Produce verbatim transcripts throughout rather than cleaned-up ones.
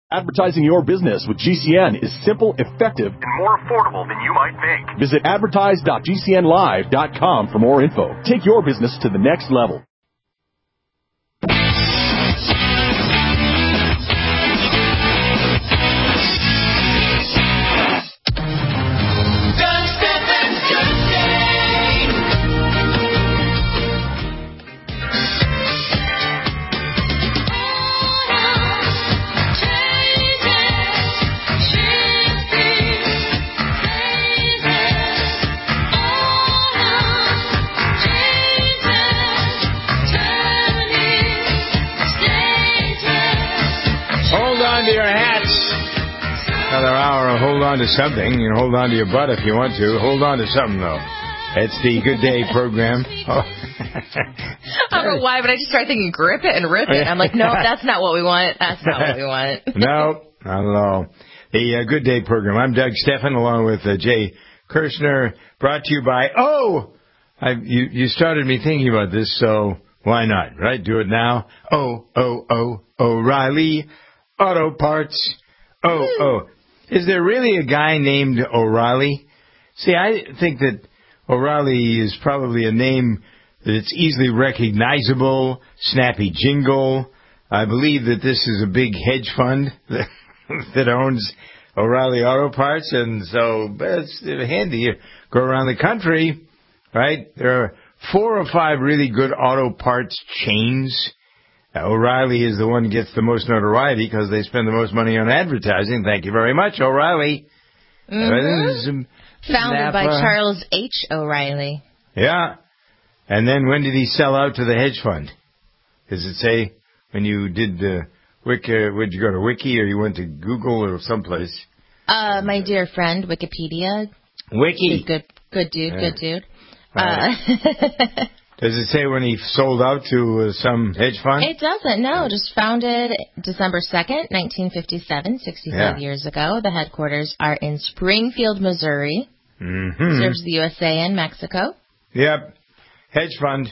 Advertising your business with G C N is simple, effective, and more affordable than you might think. Visit advertise dot g c n live dot com for more info. Take your business to the next level. Another hour of hold on to something. You can hold on to your butt if you want to. Hold on to something, though. It's the Good Day program. Oh. I don't know why, but I just started thinking grip it and rip it. I'm like, no, that's not what we want. That's not what we want. No, not at all. The uh, Good Day program. I'm Doug Stephan along with uh, Jay Kirshner, brought to you by, oh, I, you, you started me thinking about this, so why not, right? Do it now. Oh, oh, oh, O'Reilly Auto Parts. Oh, oh. Is there really a guy named O'Reilly? See, I think that O'Reilly is probably a name that's easily recognizable, snappy jingle. I believe that this is a big hedge fund that, that owns O'Reilly Auto Parts, and so it's handy. You go around the country, right? There are four or five really good auto parts chains. O'Reilly is the one who gets the most notoriety because they spend the most money on advertising. Thank you very much, O'Reilly. Mm-hmm. Founded Napa. by Charles H. O'Reilly. Yeah. And then when did he sell out to the hedge fund? Does it say when you did the Wiki, would you go to Wiki or you went to Google or someplace? Uh, my dear friend, Wikipedia. Wiki. Good, good dude, yeah. good dude. Right. Uh, Does it say when he sold out to uh, some hedge fund? It doesn't, no. Just founded December second, nineteen fifty-seven, sixty-five yeah. years ago. The headquarters are in Springfield, Missouri. Mm-hmm. Serves the U S A and Mexico. Yep. Hedge fund.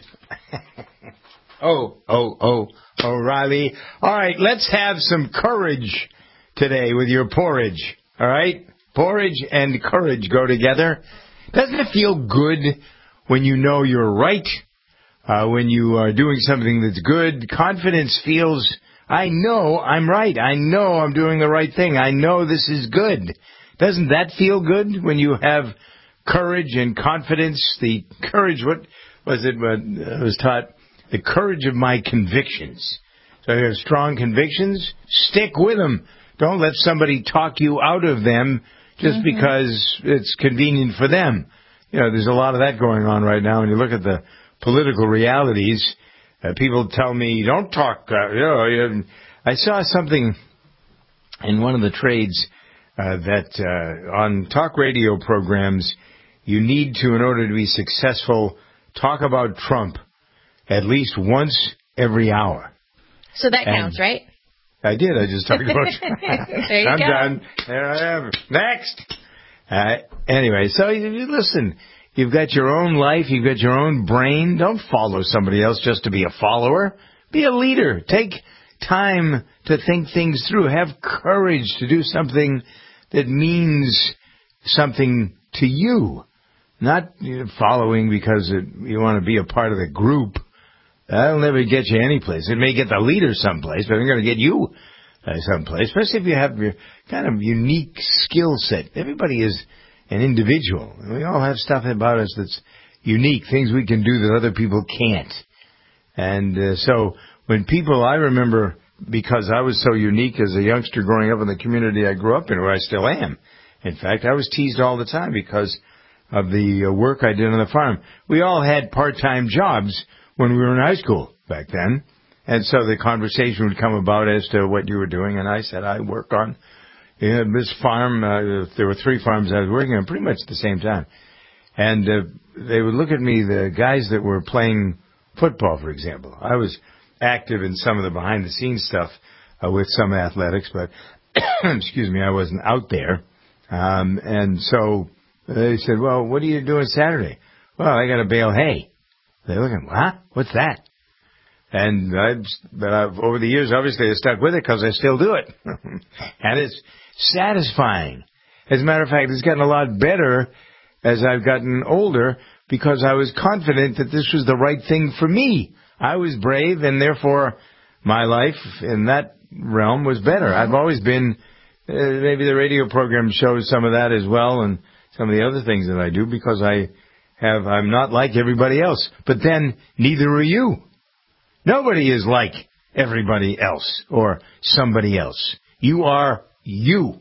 oh, oh, oh, O'Reilly. All right, let's have some courage today with your porridge. All right? Porridge and courage go together. Doesn't it feel good when you know you're right? Uh, when you are doing something that's good, confidence feels, I know I'm right. I know I'm doing the right thing. I know this is good. Doesn't that feel good when you have courage and confidence? The courage, what was it? I was taught the courage of my convictions. So you have strong convictions, stick with them. Don't let somebody talk you out of them just mm-hmm. because it's convenient for them. You know, there's a lot of that going on right now. When you look at the political realities, uh, people tell me, don't talk. Uh, you know, I saw something in one of the trades uh, that uh, on talk radio programs, you need to, in order to be successful, talk about Trump at least once every hour. So that and counts, right? I did. I just talked about Trump. There you I'm go. done. There I am. Next. Uh, anyway, so you, you listen. You've got your own life. You've got your own brain. Don't follow somebody else just to be a follower. Be a leader. Take time to think things through. Have courage to do something that means something to you. Not you know, following because it, you want to be a part of the group. That'll never get you anyplace. It may get the leader someplace, but it's going to get you uh, someplace, especially if you have your kind of unique skill set. Everybody is an individual. We all have stuff about us that's unique, things we can do that other people can't. And uh, so when people, I remember, because I was so unique as a youngster growing up in the community I grew up in, where I still am. In fact, I was teased all the time because of the uh, work I did on the farm. We all had part-time jobs when we were in high school back then. And so the conversation would come about as to what you were doing. And I said, I work on you know, this farm. Uh, there were three farms I was working on pretty much at the same time. And uh, they would look at me, the guys that were playing football, for example. I was active in some of the behind-the-scenes stuff uh, with some athletics, but, excuse me, I wasn't out there. Um, and so they said, well, what are you doing Saturday? Well, I got to bale hay. They're looking, what? What's that? And I've, but I've, over the years, obviously, I stuck with it because I still do it. And it's satisfying. As a matter of fact, it's gotten a lot better as I've gotten older because I was confident that this was the right thing for me. I was brave, and therefore my life in that realm was better. I've always been, uh, maybe the radio program shows some of that as well, and some of the other things that I do, because I have, I'm not like everybody else. But then, neither are you. Nobody is like everybody else or somebody else. You are you.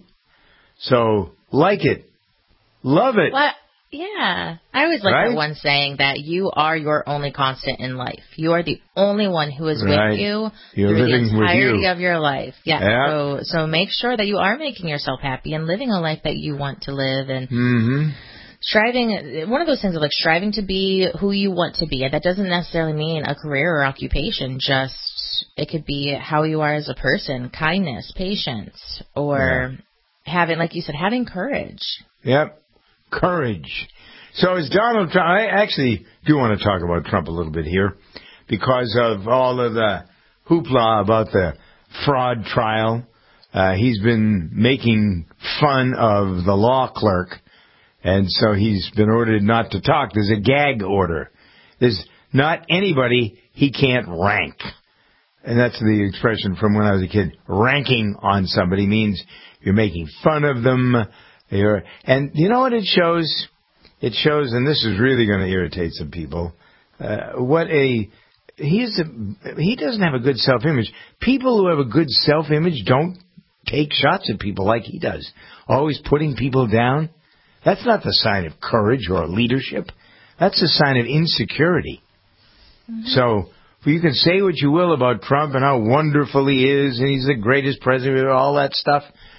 So, like it. Love it. Well, yeah. I always like right? that one saying that you are your only constant in life. You are the only one who is right. with you You're through living the entirety with you. of your life. Yeah. yeah. So, so make sure that you are making yourself happy and living a life that you want to live, and mm-hmm. striving. One of those things is like striving to be who you want to be. And that doesn't necessarily mean a career or occupation. Just, it could be how you are as a person, kindness, patience, or yeah. having, like you said, having courage. Yep. Courage. So is Donald Trump, I actually do want to talk about Trump a little bit here because of all of the hoopla about the fraud trial. Uh, he's been making fun of the law clerk, and so he's been ordered not to talk. There's a gag order. There's not anybody he can't rank. And that's the expression from when I was a kid. Ranking on somebody means you're making fun of them. You're, and you know what it shows? It shows, and this is really going to irritate some people, uh, what a, he's a, he doesn't have a good self-image. People who have a good self-image don't take shots at people like he does. Always putting people down. That's not the sign of courage or leadership. That's a sign of insecurity. Mm-hmm. So, you can say what you will about Trump and how wonderful he is, and he's the greatest president, all that stuff.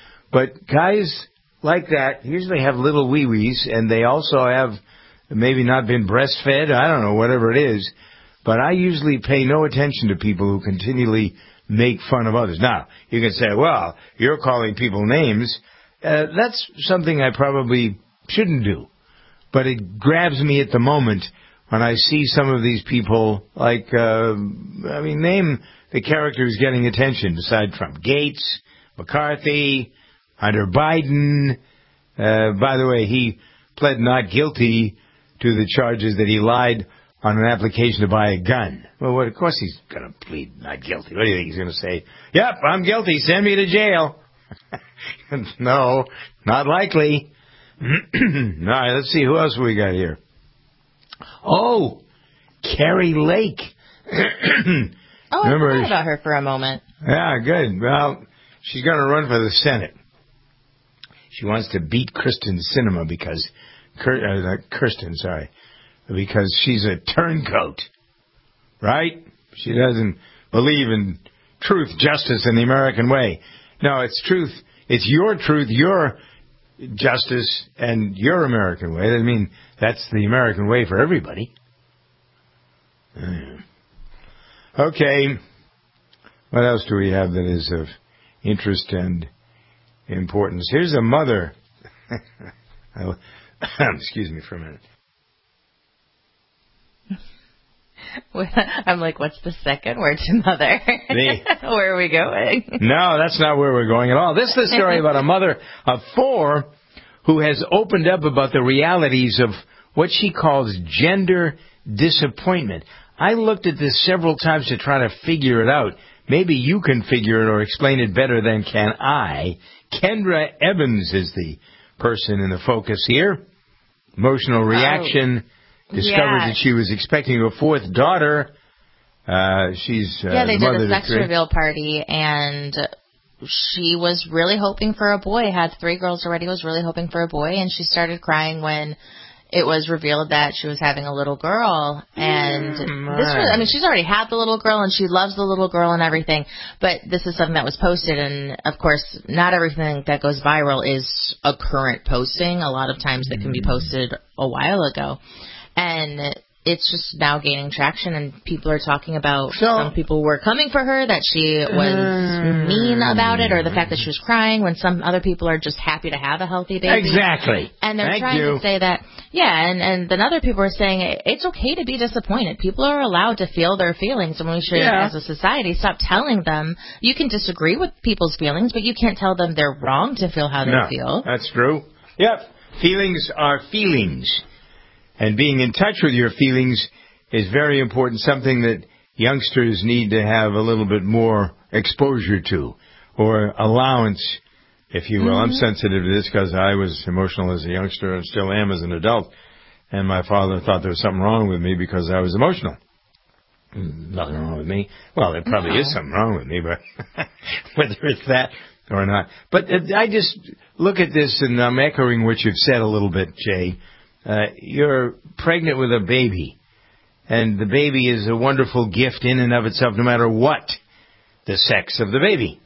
But guys like that usually have little wee-wees, and they also have maybe not been breastfed. I don't know, whatever it is. But I usually pay no attention to people who continually make fun of others. Now, you can say, well, you're calling people names. Uh, that's something I probably shouldn't do. But it grabs me at the moment when I see some of these people, like, uh, I mean, name the characters getting attention beside Trump. Gates, McCarthy, Hunter Biden. Uh, by the way, he pled not guilty to the charges that he lied on an application to buy a gun. Well, what, of course he's going to plead not guilty. What do you think he's going to say? Yep, I'm guilty. Send me to jail. No, not likely. All right, let's see. Who else we got here? Oh, Carrie Lake. Oh, Remember, I forgot about her for a moment. Yeah, good. Well, she's going to run for the Senate. She wants to beat Kristen Sinema because, uh, Kirsten, sorry, because she's a turncoat, right? She doesn't believe in truth, justice, and the American way. No, it's truth. It's your truth, your justice, and your American way. I mean, that's the American way for everybody. Okay. What else do we have that is of interest and importance? Here's a mother. Excuse me for a minute. I'm like, what's the second word to mother? Me. Where are we going? No, that's not where we're going at all. This is the story about a mother of four who has opened up about the realities of what she calls gender disappointment. I looked at this several times to try to figure it out. Maybe you can figure it or explain it better than can I. Kendra Evans is the person in the focus here. Emotional reaction. Oh. Discovered yeah. that she was expecting a fourth daughter. Uh, she's uh, yeah. They the did a mother sex reveal party, and she was really hoping for a boy. Had three girls already. Was really hoping for a boy, and she started crying when it was revealed that she was having a little girl. And mm, this was, I mean, she's already had the little girl, and she loves the little girl and everything. But this is something that was posted, and of course, not everything that goes viral is a current posting. A lot of times, that can be posted a while ago. And it's just now gaining traction, and people are talking about so, some people were coming for her, that she was uh, mean about it, or the fact that she was crying, when some other people are just happy to have a healthy baby. Exactly. And they're Thank trying you. to say that, yeah, and, and then other people are saying it's okay to be disappointed. People are allowed to feel their feelings, and we should, yeah. as a society, stop telling them. You can disagree with people's feelings, but you can't tell them they're wrong to feel how they no, feel. That's true. Yep. Feelings are feelings. And being in touch with your feelings is very important, something that youngsters need to have a little bit more exposure to, or allowance, if you will. Mm-hmm. I'm sensitive to this because I was emotional as a youngster and still am as an adult. And my father thought there was something wrong with me because I was emotional. Nothing wrong with me. Well, there probably no. is something wrong with me, but whether it's that or not. But I just look at this, and I'm echoing what you've said a little bit, Jay. Uh, you're pregnant with a baby, and the baby is a wonderful gift in and of itself, no matter what the sex of the baby.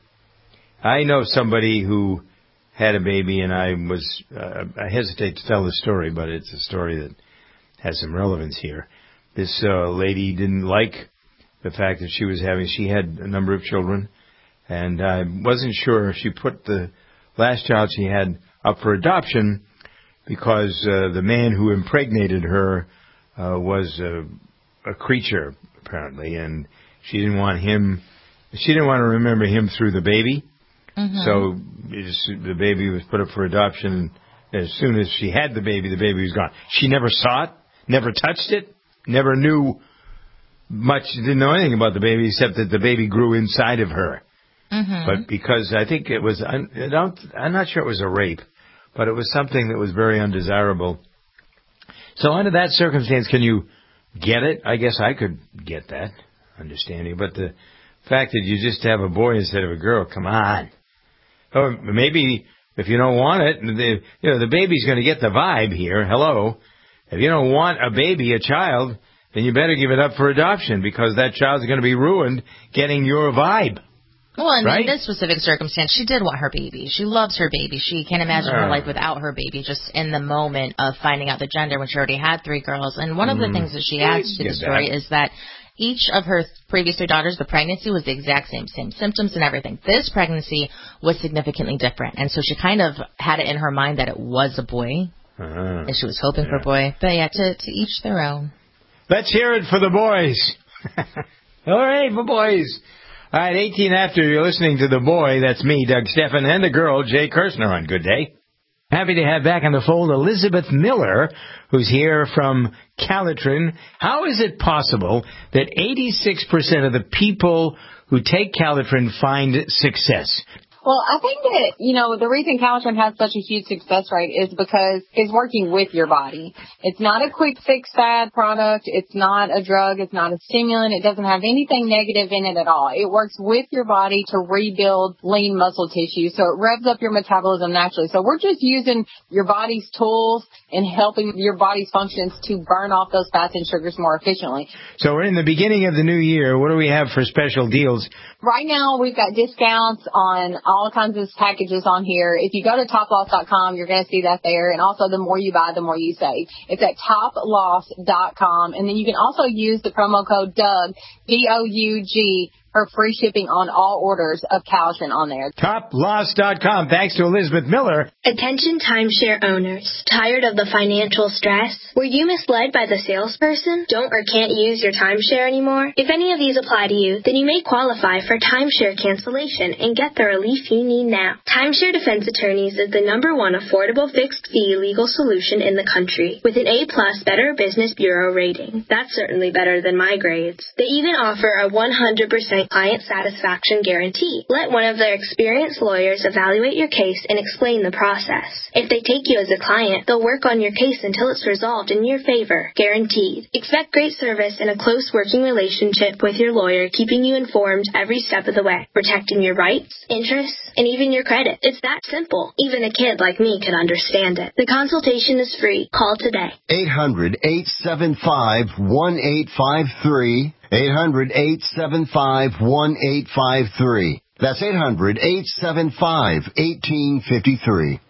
I know somebody who had a baby, and I was, uh, I hesitate to tell the story, but it's a story that has some relevance here. This uh, lady didn't like the fact that she was having, she had a number of children, and I wasn't sure if she put the last child she had up for adoption because uh, the man who impregnated her uh, was a, a creature, apparently, and she didn't want him, she didn't want to remember him through the baby. Mm-hmm. So it just, the baby was put up for adoption. As soon as she had the baby, the baby was gone. She never saw it, never touched it, never knew much, didn't know anything about the baby except that the baby grew inside of her. Mm-hmm. But because I think it was, I don't, I'm not sure it was a rape, but it was something that was very undesirable. So under that circumstance, can you get it? I guess I could get that understanding. But the fact that you just have a boy instead of a girl, come on. Or maybe if you don't want it, the, you know, the baby's going to get the vibe here. Hello. If you don't want a baby, a child, then you better give it up for adoption because that child's going to be ruined getting your vibe. Well, and right? in this specific circumstance, she did want her baby. She loves her baby. She can't imagine her life without her baby, just in the moment of finding out the gender when she already had three girls. And one of the mm. things that she adds to the story that. is that each of her previous three daughters, the pregnancy was the exact same, same symptoms and everything. This pregnancy was significantly different. And so she kind of had it in her mind that it was a boy. Uh-huh. And she was hoping yeah. for a boy. But yeah, to, to each their own. Let's hear it for the boys. All right, for boys. All right, eighteen after, you're listening to The Boy. That's me, Doug Steffen, and the girl, Jay Kirshner, on Good Day. Happy to have back in the fold Elizabeth Miller, who's here from Calitrin. How is it possible that eighty-six percent of the people who take Calitrin find success? Well, I think that, you know, the reason Calitrin has such a huge success rate is because it's working with your body. It's not a quick fix fad product. It's not a drug. It's not a stimulant. It doesn't have anything negative in it at all. It works with your body to rebuild lean muscle tissue. So it revs up your metabolism naturally. So we're just using your body's tools and helping your body's functions to burn off those fats and sugars more efficiently. So we're in the beginning of the new year. What do we have for special deals? Right now, we've got discounts on all kinds of packages on here. If you go to top loss dot com, you're going to see that there. And also, the more you buy, the more you save. It's at top loss dot com. And then you can also use the promo code Doug, D O U G, for free shipping on all orders of Calitrin on there. top loss dot com. Thanks to Elizabeth Miller. Attention timeshare owners. Tired of the financial stress? Were you misled by the salesperson? Don't or can't use your timeshare anymore? If any of these apply to you, then you may qualify for timeshare cancellation and get the relief you need now. Timeshare Defense Attorneys is the number one affordable fixed-fee legal solution in the country with an A-plus Better Business Bureau rating. That's certainly better than my grades. They even offer a one hundred percent client satisfaction guarantee. Let one of their experienced lawyers evaluate your case and explain the process. If they take you as a client, they'll work on your case until it's resolved in your favor. Guaranteed. Expect great service and a close working relationship with your lawyer, keeping you informed every step of the way, protecting your rights, interests, and even your credit. It's that simple. Even a kid like me could understand it. The consultation is free. Call today. eight hundred, eight seven five, one eight five three. eight hundred, eight seven five, one eight five three. That's eight hundred, eight seven five, one eight five three.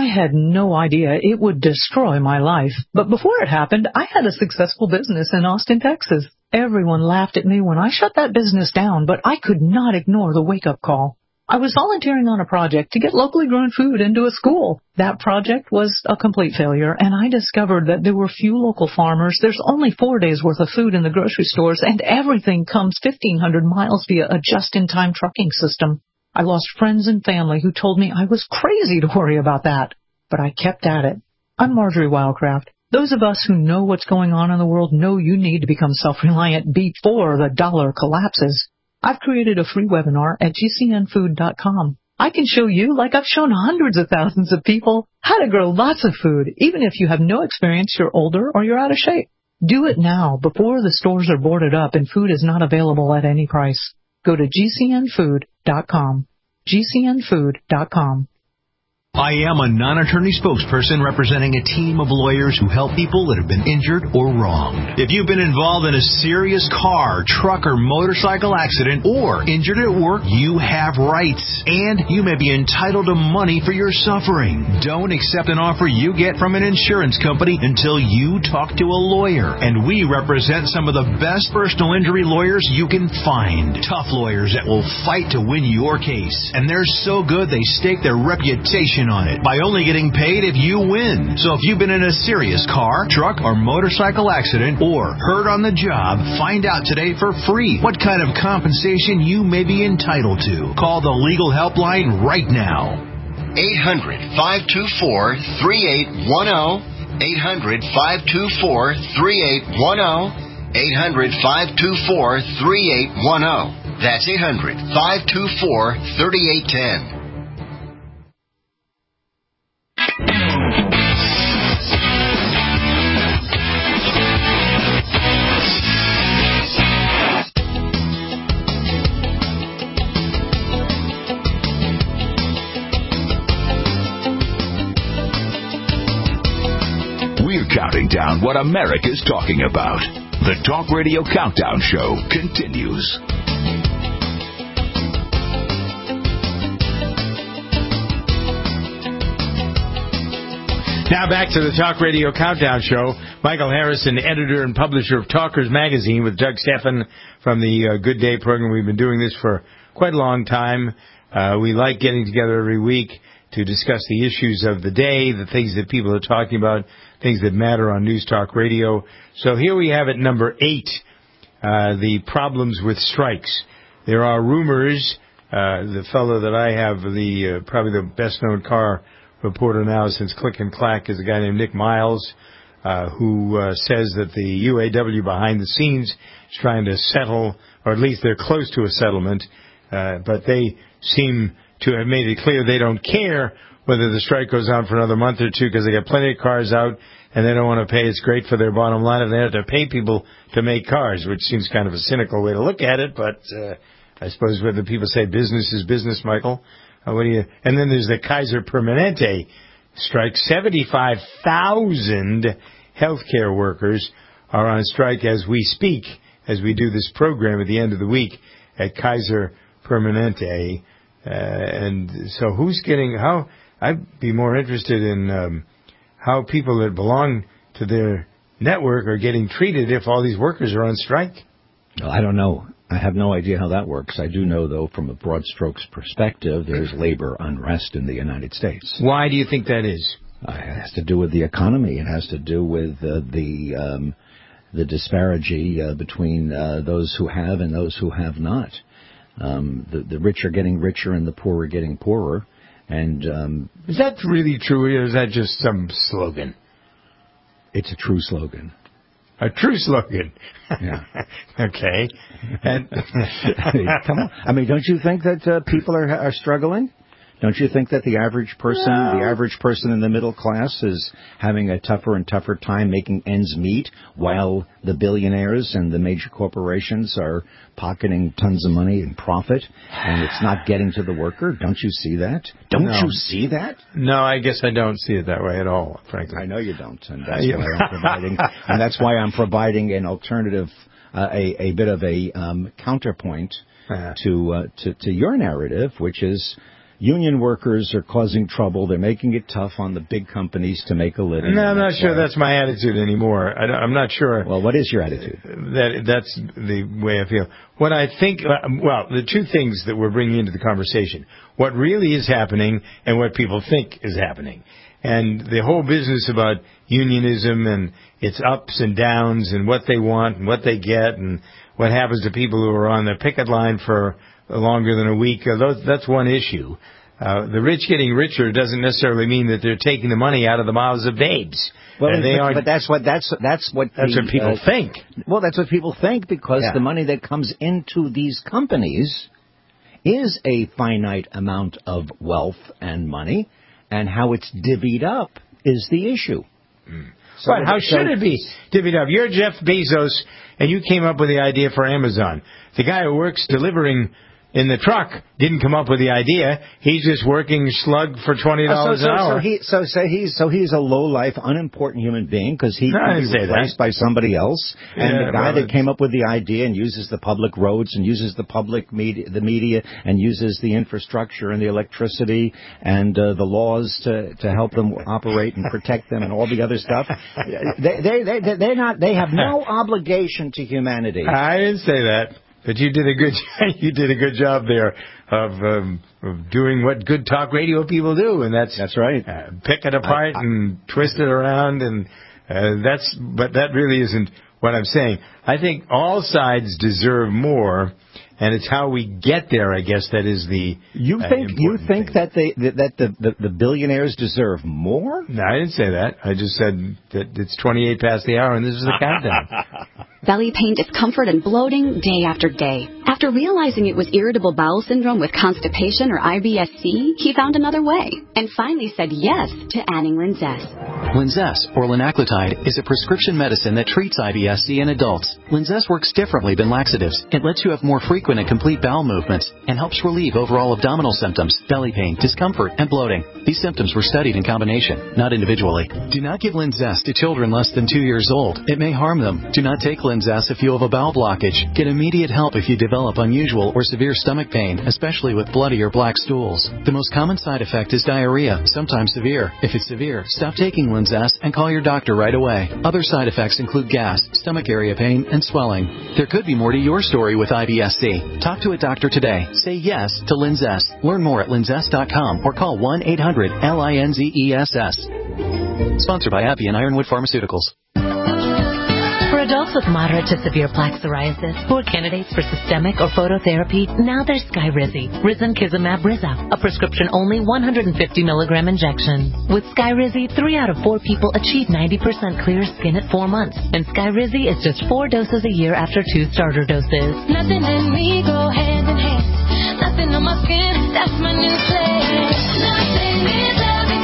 I had no idea it would destroy my life. But before it happened, I had a successful business in Austin, Texas. Everyone laughed at me when I shut that business down, but I could not ignore the wake-up call. I was volunteering on a project to get locally grown food into a school. That project was a complete failure, and I discovered that there were few local farmers. There's only four days' worth of food in the grocery stores, and everything comes fifteen hundred miles via a just-in-time trucking system. I lost friends and family who told me I was crazy to worry about that, but I kept at it. I'm Marjorie Wildcraft. Those of us who know what's going on in the world know you need to become self-reliant before the dollar collapses. I've created a free webinar at G C N food dot com. I can show you, like I've shown hundreds of thousands of people, how to grow lots of food, even if you have no experience, you're older, or you're out of shape. Do it now, before the stores are boarded up and food is not available at any price. Go to G C N food dot com. G C N food dot com. I am a non-attorney spokesperson representing a team of lawyers who help people that have been injured or wronged. If you've been involved in a serious car, truck, or motorcycle accident or injured at work, you have rights, and you may be entitled to money for your suffering. Don't accept an offer you get from an insurance company until you talk to a lawyer, and we represent some of the best personal injury lawyers you can find. Tough lawyers that will fight to win your case, and they're so good they stake their reputation on it by only getting paid if you win. So if you've been in a serious car, truck, or motorcycle accident or hurt on the job, find out today for free what kind of compensation you may be entitled to. Call the legal helpline right now. eight hundred, five two four, three eight one zero. eight hundred, five two four, three eight one zero. eight hundred, five two four, three eight one zero. That's eight hundred, five two four, three eight one zero. We're counting down what America's talking about. The Talk Radio Countdown Show continues. Now back to the Talk Radio Countdown Show. Michael Harrison, editor and publisher of Talkers Magazine, with Doug Stephan from the uh, Good Day program. We've been doing this for quite a long time. Uh, we like getting together every week to discuss the issues of the day, the things that people are talking about, things that matter on News Talk Radio. So here we have at number eight, uh, the problems with strikes. There are rumors, uh, the fellow that I have, the uh, probably the best-known car reporter now since Click and Clack, is a guy named Nick Miles, uh, who uh, says that the U A W behind the scenes is trying to settle, or at least they're close to a settlement, uh, but they seem to have made it clear they don't care whether the strike goes on for another month or two because they got plenty of cars out and they don't want to pay. It's great for their bottom line if they have to pay people to make cars, which seems kind of a cynical way to look at it, but uh, I suppose whether people say business is business, Michael. Uh, what do you? And then there's the Kaiser Permanente strike. seventy-five thousand healthcare workers are on strike as we speak, as we do this program at the end of the week at Kaiser Permanente. Uh, and so who's getting, how, I'd be more interested in um, how people that belong to their network are getting treated if all these workers are on strike. Well, I don't know. I have no idea how that works. I do know, though, from a broad strokes perspective, there's labor unrest in the United States. Why do you think that is? Uh, it has to do with the economy. It has to do with uh, the um, the disparity uh, between uh, those who have and those who have not. Um, the, the rich are getting richer and the poor are getting poorer. And um, is that really true, or is that just some slogan? It's a true slogan. A true slogan. Yeah. Okay. And come on. I mean, don't you think that uh, people are are struggling? Don't you think that the average person, no. the average person in the middle class is having a tougher and tougher time making ends meet while the billionaires and the major corporations are pocketing tons of money in profit and it's not getting to the worker? Don't you see that? Don't no. you see that? No, I guess I don't see it that way at all, frankly. I know you don't, and that's why I'm providing, and that's why I'm providing an alternative, uh, a, a bit of a um, counterpoint uh-huh. to, uh, to to your narrative, which is, union workers are causing trouble. They're making it tough on the big companies to make a living. No, I'm not sure why. that's my attitude anymore. I, I'm not sure. Well, what is your attitude? That That's the way I feel. What I think, well, the two things that we're bringing into the conversation, what really is happening and what people think is happening. And the whole business about unionism and its ups and downs and what they want and what they get and what happens to people who are on the picket line for longer than a week, uh, those, that's one issue. Uh, the rich getting richer doesn't necessarily mean that they're taking the money out of the mouths of babes. Well, and they but, are, but that's what that's that's what that's the, what people uh, think. Well, that's what people think because Yeah. the money that comes into these companies is a finite amount of wealth and money, and how it's divvied up is the issue. Mm. So, but how should so, it be divvied up? You're Jeff Bezos, and you came up with the idea for Amazon. The guy who works delivering in the truck didn't come up with the idea. He's just working slug for twenty dollars so, so, an hour. So, he, so, so he's so he's a low life, unimportant human being because he No, I can didn't be say replaced that. by somebody else. And Yeah, the guy well, that came up with the idea and uses the public roads and uses the public media, the media, and uses the infrastructure and the electricity and uh, the laws to to help them operate and protect them and all the other stuff. They they they they're not. They have no obligation to humanity. I didn't say that. But you did a good you did a good job there of, um, of doing what good talk radio people do, and that's that's right. Uh, pick it apart I, I, and twist it around, and uh, that's. But that really isn't what I'm saying. I think all sides deserve more, and it's how we get there. I guess that is the. You uh, think you think thing. that they that the, the the billionaires deserve more? No, I didn't say that. I just said that it's twenty-eight past the hour, and this is a countdown. Belly pain, discomfort, and bloating day after day. After realizing it was irritable bowel syndrome with constipation or I B S C, he found another way and finally said yes to adding Linzess. Linzess, or linaclotide, is a prescription medicine that treats I B S C in adults. Linzess works differently than laxatives. It lets you have more frequent and complete bowel movements and helps relieve overall abdominal symptoms, belly pain, discomfort, and bloating. These symptoms were studied in combination, not individually. Do not give Linzess to children less than two years old. It may harm them. Do not take Linzess if you have a bowel blockage. Get immediate help if you develop unusual or severe stomach pain, especially with bloody or black stools. The most common side effect is diarrhea, sometimes severe. If it's severe, stop taking Linzess and call your doctor right away. Other side effects include gas, stomach area pain, and swelling. There could be more to your story with I B S C. Talk to a doctor today. Say yes to Linzess. Learn more at linzess dot com or call one eight hundred L I N Z E S S. Sponsored by AbbVie and Ironwood Pharmaceuticals. For adults with moderate to severe plaque psoriasis who are candidates for systemic or phototherapy, now there's Skyrizi, Risankizumab Riza, a prescription-only one hundred fifty milligram injection. With Skyrizi, three out of four people achieve ninety percent clear skin at four months, and Skyrizi is just four doses a year after two starter doses. Nothing in me go hand in hand. Nothing on my skin, that's my new flesh. Nothing is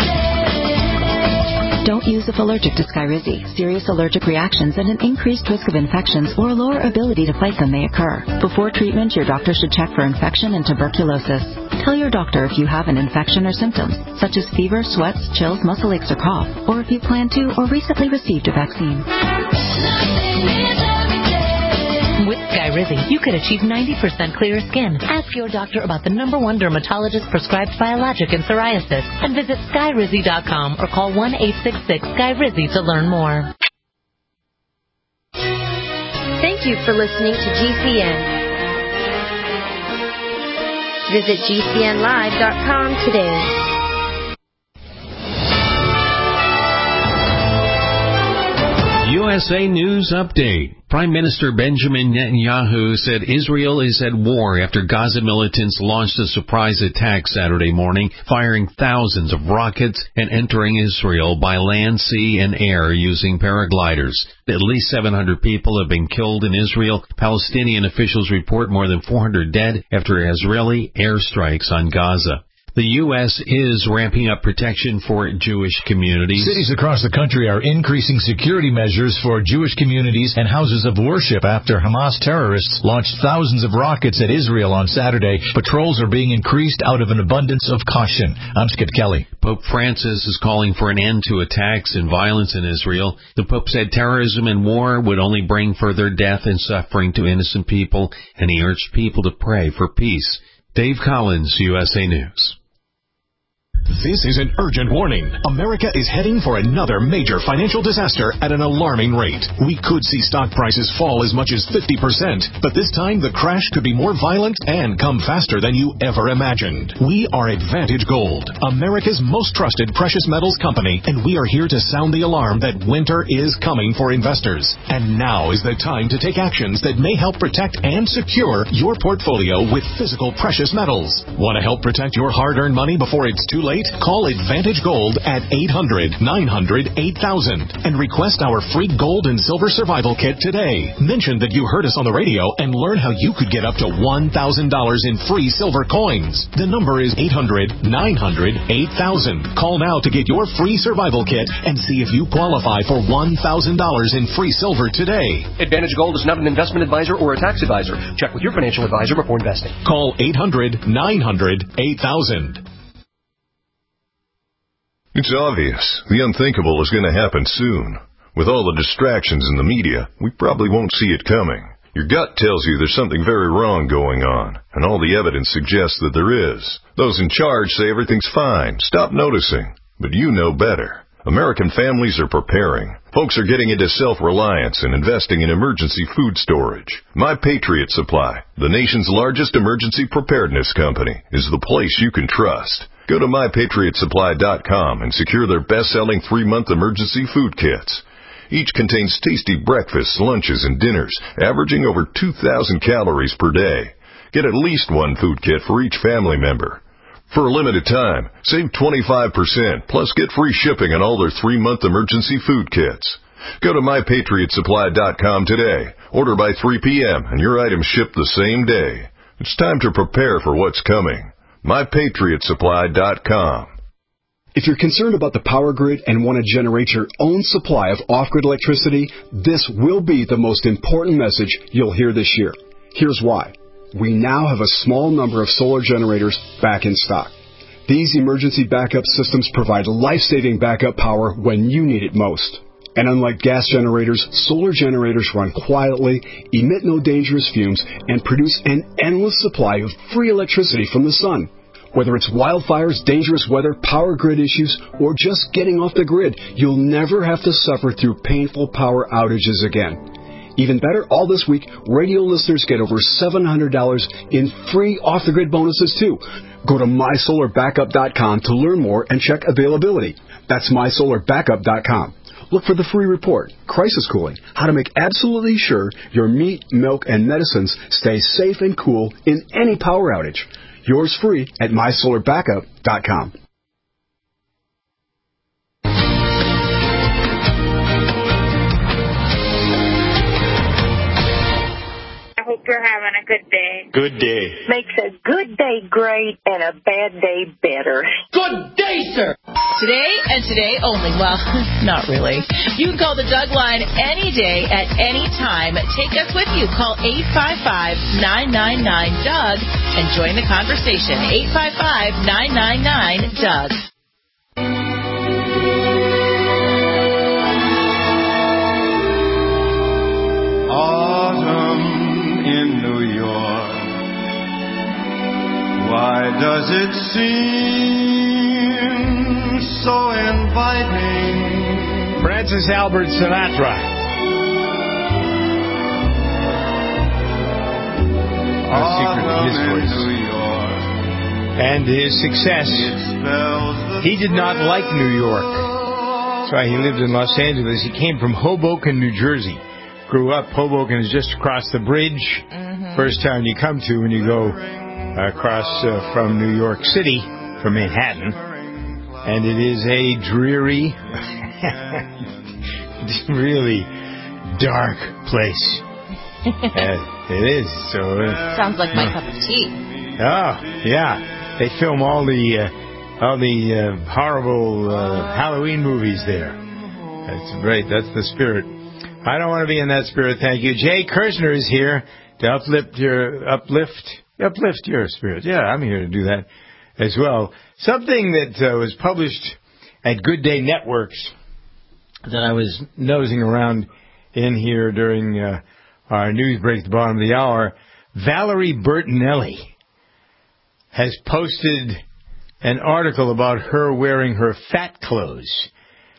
Don't use if allergic to Skyrizi. Serious allergic reactions and an increased risk of infections or a lower ability to fight them may occur. Before treatment, your doctor should check for infection and tuberculosis. Tell your doctor if you have an infection or symptoms, such as fever, sweats, chills, muscle aches, or cough, or if you plan to or recently received a vaccine. With Skyrizi, you could achieve ninety percent clearer skin. Ask your doctor about the number one dermatologist-prescribed biologic in psoriasis and visit skyrizi dot com or call one eight six six Skyrizi to learn more. Thank you for listening to G C N. Visit G C N live dot com today. U S A News Update. Prime Minister Benjamin Netanyahu said Israel is at war after Gaza militants launched a surprise attack Saturday morning, firing thousands of rockets and entering Israel by land, sea, and air using paragliders. At least seven hundred people have been killed in Israel. Palestinian officials report more than four hundred dead after Israeli airstrikes on Gaza. The U S is ramping up protection for Jewish communities. Cities across the country are increasing security measures for Jewish communities and houses of worship after Hamas terrorists launched thousands of rockets at Israel on Saturday. Patrols are being increased out of an abundance of caution. I'm Skip Kelly. Pope Francis is calling for an end to attacks and violence in Israel. The Pope said terrorism and war would only bring further death and suffering to innocent people, and he urged people to pray for peace. Dave Collins, U S A News. This is an urgent warning. America is heading for another major financial disaster at an alarming rate. We could see stock prices fall as much as fifty percent, but this time the crash could be more violent and come faster than you ever imagined. We are Advantage Gold, America's most trusted precious metals company, and we are here to sound the alarm that winter is coming for investors. And now is the time to take actions that may help protect and secure your portfolio with physical precious metals. Want to help protect your hard-earned money before it's too late? Call Advantage Gold at eight hundred, nine hundred, eight thousand and request our free gold and silver survival kit today. Mention that you heard us on the radio and learn how you could get up to one thousand dollars in free silver coins. The number is eight hundred, nine hundred, eight thousand. Call now to get your free survival kit and see if you qualify for one thousand dollars in free silver today. Advantage Gold is not an investment advisor or a tax advisor. Check with your financial advisor before investing. Call eight hundred, nine hundred, eight thousand. It's obvious. The unthinkable is going to happen soon. With all the distractions in the media, we probably won't see it coming. Your gut tells you there's something very wrong going on, and all the evidence suggests that there is. Those in charge say everything's fine. Stop noticing. But you know better. American families are preparing. Folks are getting into self-reliance and investing in emergency food storage. My Patriot Supply, the nation's largest emergency preparedness company, is the place you can trust. Go to my patriot supply dot com and secure their best-selling three-month emergency food kits. Each contains tasty breakfasts, lunches, and dinners, averaging over two thousand calories per day. Get at least one food kit for each family member. For a limited time, save twenty-five percent, plus get free shipping on all their three-month emergency food kits. Go to my patriot supply dot com today. Order by three p.m. and your items ship the same day. It's time to prepare for what's coming. my patriot supply dot com. If you're concerned about the power grid and want to generate your own supply of off-grid electricity, this will be the most important message you'll hear this year. Here's why. We now have a small number of solar generators back in stock. These emergency backup systems provide life-saving backup power when you need it most. And unlike gas generators, solar generators run quietly, emit no dangerous fumes, and produce an endless supply of free electricity from the sun. Whether it's wildfires, dangerous weather, power grid issues, or just getting off the grid, you'll never have to suffer through painful power outages again. Even better, all this week, radio listeners get over seven hundred dollars in free off-the-grid bonuses, too. Go to my solar backup dot com to learn more and check availability. That's my solar backup dot com. Look for the free report, Crisis Cooling, how to make absolutely sure your meat, milk, and medicines stay safe and cool in any power outage. Yours free at my solar backup dot com. I hope you're having a good day. Good day. Makes a good day great and a bad day better. Good day, sir. Today and today only. Well, not really. You can call the Doug line any day at any time. Take us with you. Call eight five five, nine nine nine, D O U G and join the conversation. eight five five, nine nine nine, D O U G. Autumn in New York, why does it seem so inviting? Francis Albert Sinatra. The secret of his voice and his success. He did not like New York. That's why he lived in Los Angeles. He came from Hoboken, New Jersey. Grew up. Hoboken is just across the bridge. Mm-hmm. First town you come to when you go across uh, from New York City, from Manhattan. And it is a dreary, really dark place. uh, it is. So uh, sounds like my uh, cup of tea. Oh, yeah. They film all the uh, all the uh, horrible uh, Halloween movies there. That's right. That's the spirit. I don't want to be in that spirit, thank you. Jay Kirshner is here to uplift your uplift uplift your spirit. Yeah, I'm here to do that as well. Something that uh, was published at Good Day Networks that I was nosing around in here during uh, our news break at the bottom of the hour. Valerie Bertinelli has posted an article about her wearing her fat clothes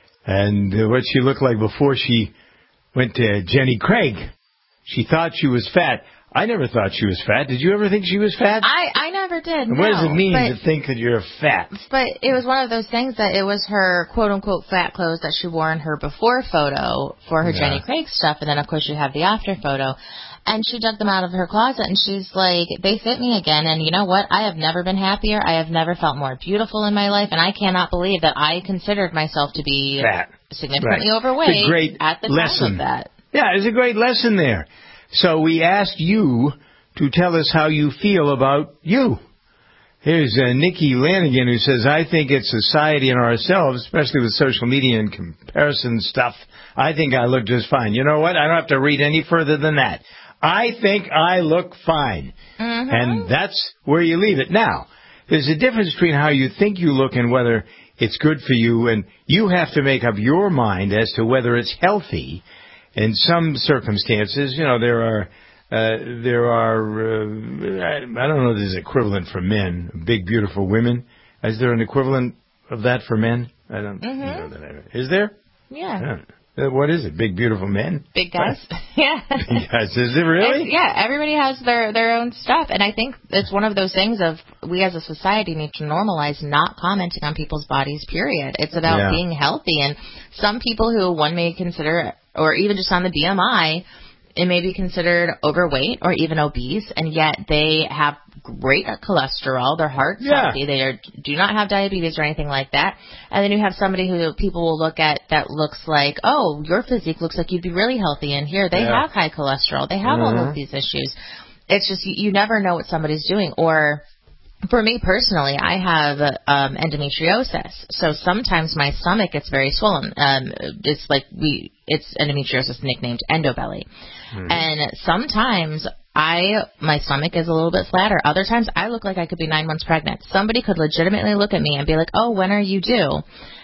and uh, what she looked like before she went to Jenny Craig. She thought she was fat. I never thought she was fat. Did you ever think she was fat? I, I never did. And what no, does it mean but, to think that you're fat? But it was one of those things that it was her quote-unquote fat clothes that she wore in her before photo for her Yeah. Jenny Craig stuff, and then, of course, you have the after photo. And she dug them out of her closet, and she's like, they fit me again, and you know what? I have never been happier. I have never felt more beautiful in my life, and I cannot believe that I considered myself to be Fat. significantly Right. overweight It's a great at the lesson. time of that. Yeah, it's a great lesson there. So we asked you to tell us how you feel about you. Here's uh, Nikki Lanigan, who says, I think it's society and ourselves, especially with social media and comparison stuff. I think I look just fine. You know what? I don't have to read any further than that. I think I look fine. Mm-hmm. And that's where you leave it. Now, there's a difference between how you think you look and whether it's good for you, and you have to make up your mind as to whether it's healthy. In some circumstances, you know, there are Uh, there are, uh, I, I don't know if there's an equivalent for men, big, beautiful women. Is there an equivalent of that for men? I don't Mm-hmm. know that. I, is there? Yeah. I don't know. Uh, What is it? Big, beautiful men? Big guys. Yeah. Big guys. Is it really? And, yeah, everybody has their, their own stuff. And I think it's one of those things of we as a society need to normalize not commenting on people's bodies, period. It's about Yeah. being healthy. And some people who one may consider, or even just on the B M I, it may be considered overweight or even obese, and yet they have great cholesterol. Their heart's Yeah. healthy. They are, do not have diabetes or anything like that. And then you have somebody who people will look at that looks like, oh, your physique looks like you'd be really healthy, and here they Yeah. have high cholesterol. They have all Mhm. of these issues. It's just you, you never know what somebody's doing. Or for me personally, I have um, endometriosis, so sometimes my stomach gets very swollen. Um, it's like we, it's endometriosis nicknamed endobelly. Mhm. And sometimes I, my stomach is a little bit flatter. Other times I look like I could be nine months pregnant. Somebody could legitimately look at me and be like, "Oh, when are you due?"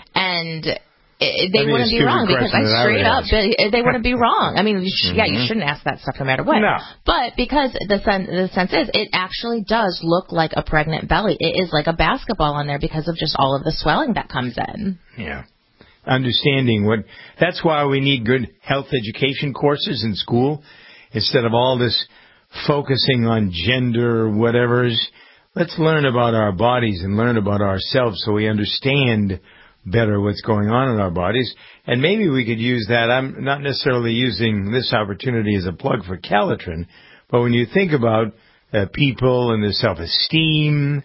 And it, they That'd be a wouldn't be stupid wrong because question I that I would straight up, ask. they, they wouldn't be wrong. I mean, you sh- yeah, you Mhm. shouldn't ask that stuff no matter what. No. But because the sen- the sense is, it actually does look like a pregnant belly. It is like a basketball on there because of just all of the swelling that comes in. Yeah. Understanding what, that's why we need good health education courses in school instead of all this focusing on gender or whatever's. Let's learn about our bodies and learn about ourselves so we understand better what's going on in our bodies. And maybe we could use that. I'm not necessarily using this opportunity as a plug for Calitrin, but when you think about uh, people and their self-esteem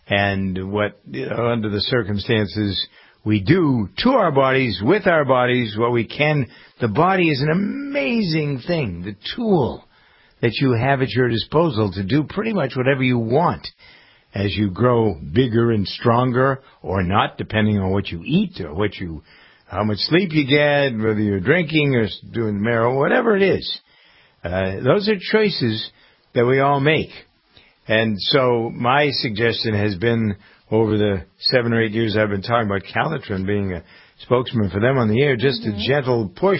and what, you know, under the circumstances we do to our bodies, with our bodies, what we can. The body is an amazing thing, the tool that you have at your disposal to do pretty much whatever you want as you grow bigger and stronger or not, depending on what you eat or what you, how much sleep you get, whether you're drinking or doing marijuana, whatever it is. Uh, those are choices that we all make. And so my suggestion has been, over the seven or eight years I've been talking about Calitrin, being a spokesman for them on the air, just Mm-hmm. a gentle push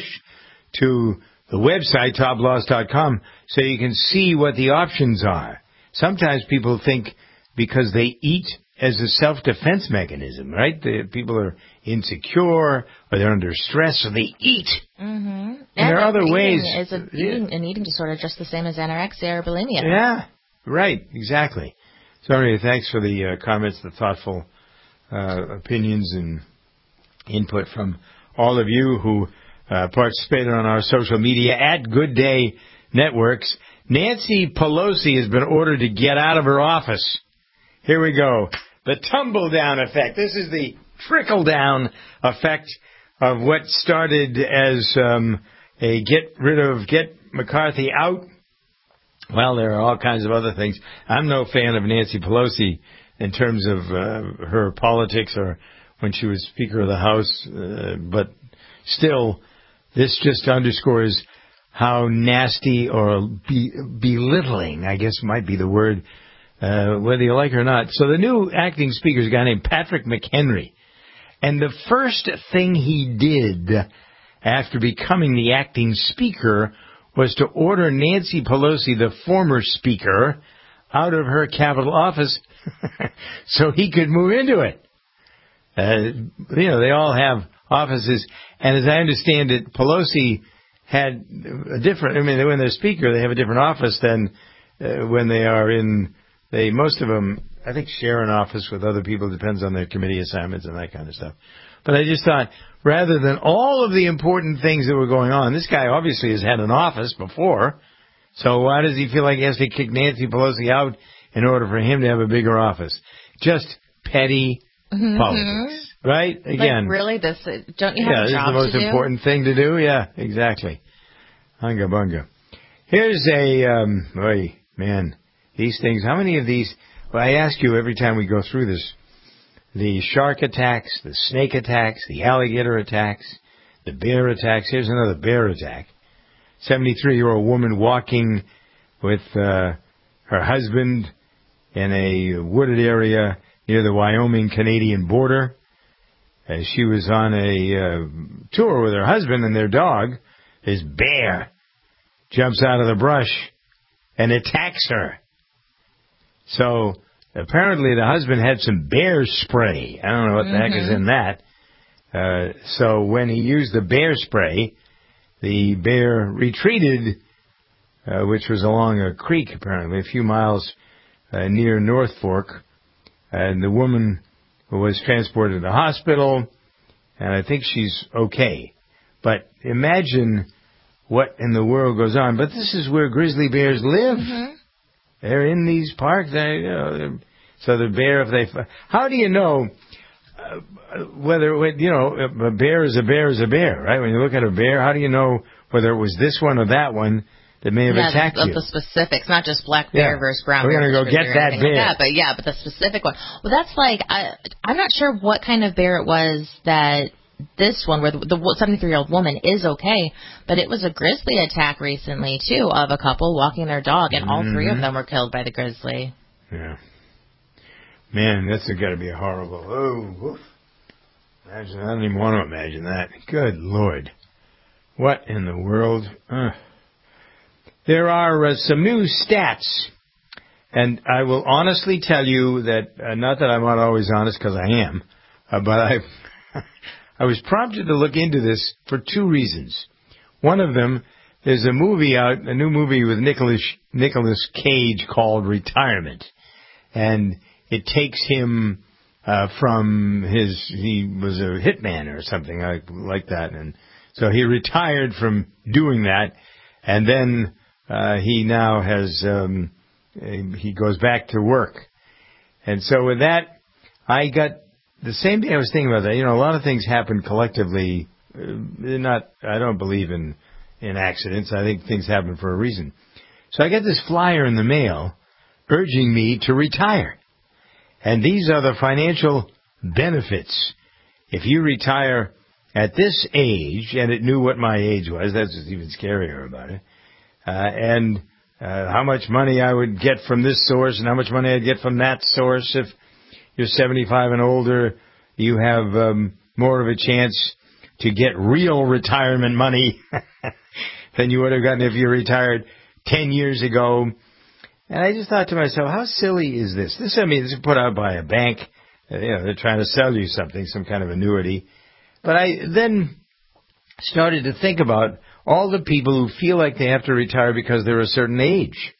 to the website, top loss dot com, so you can see what the options are. Sometimes people think because they eat as a self-defense mechanism, right? The, people are insecure or they're under stress, so they eat. Mm-hmm. And there are other eating ways. Is a, eating, an eating disorder just the same as anorexia or bulimia. Yeah, right, exactly. So anyway, thanks for the uh, comments, the thoughtful uh, opinions and input from all of you who uh, participated on our social media at Good Day Networks. Nancy Pelosi has been ordered to get out of her office. Here we go. The tumble-down effect. This is the trickle-down effect of what started as um, a get rid of, get McCarthy out. Well, there are all kinds of other things. I'm no fan of Nancy Pelosi in terms of uh, her politics or when she was Speaker of the House, uh, but still, this just underscores how nasty or be, belittling, I guess might be the word, uh, whether you like it or not. So the new acting speaker is a guy named Patrick McHenry. And the first thing he did after becoming the acting speaker was to order Nancy Pelosi, the former Speaker out of her Capitol office so he could move into it. Uh, you know, they all have offices, and as I understand it, Pelosi had a different, I mean, when they're speaker, they have a different office than uh, when they are in, they, most of them, I think, share an office with other people. It depends on their committee assignments and that kind of stuff. But I just thought, rather than all of the important things that were going on, this guy obviously has had an office before, so why does he feel like he has to kick Nancy Pelosi out in order for him to have a bigger office? Just petty Mm-hmm. politics, right? Again, like, really, this don't you have yeah, a this is job the most to do? important thing to do. Yeah, exactly. Hunga bunga. Here's a um, oy, man. These things. How many of these? Well, I ask you every time we go through this: the shark attacks, the snake attacks, the alligator attacks, the bear attacks. Here's another bear attack. seventy-three-year-old woman walking with uh, her husband in a wooded area near the Wyoming-Canadian border. As she was on a uh, tour with her husband and their dog, this bear jumps out of the brush and attacks her. So apparently the husband had some bear spray. I don't know what the Mm-hmm. heck is in that. Uh, so when he used the bear spray, the bear retreated, uh, which was along a creek, apparently, a few miles uh, near North Fork. And the woman was transported to the hospital, and I think she's okay. But imagine what in the world goes on. But this is where grizzly bears live. Mm-hmm. They're in these parks. They, you know, so the bear, if they, how do you know uh, whether, you know, a bear is a bear is a bear, right? When you look at a bear, how do you know whether it was this one or that one that may have yeah, attacked the, you? The specifics, not just black bear Yeah. versus brown We're bear. gonna go versus get grizzly or that anything bear. Like that, but yeah, but the specific one. Well, that's like, I, I'm not sure what kind of bear it was that this one, where the, the seventy-three-year-old woman is okay, but it was a grizzly attack recently, too, of a couple walking their dog, and all three of Mhm. them were killed by the grizzly. Yeah. Man, that's got to be a horrible. Oh, woof. Imagine, I don't even want to imagine that. Good Lord. What in the world? Uh. There are uh, some new stats, and I will honestly tell you that, uh, not that I'm not always honest, because I am, uh, but I I was prompted to look into this for two reasons. One of them, there's a movie out, a new movie with Nicolas, Nicolas Cage called Retirement, and it takes him uh, from his, he was a hitman or something like, like that, and so he retired from doing that, and then Uh, he now has, um, he goes back to work. And so with that, I got the same thing I was thinking about that. You know, a lot of things happen collectively. Uh, not, I don't believe in, in accidents. I think things happen for a reason. So I get this flyer in the mail urging me to retire. And these are the financial benefits. If you retire at this age, and it knew what my age was, that's what's even scarier about it. Uh, and uh, how much money I would get from this source and how much money I'd get from that source. If you're seventy-five and older, you have um, more of a chance to get real retirement money than you would have gotten if you retired ten years ago. And I just thought to myself, how silly is this? This, I mean, this is put out by a bank. Uh, you know, they're trying to sell you something, some kind of annuity. But I then started to think about all the people who feel like they have to retire because they're a certain age.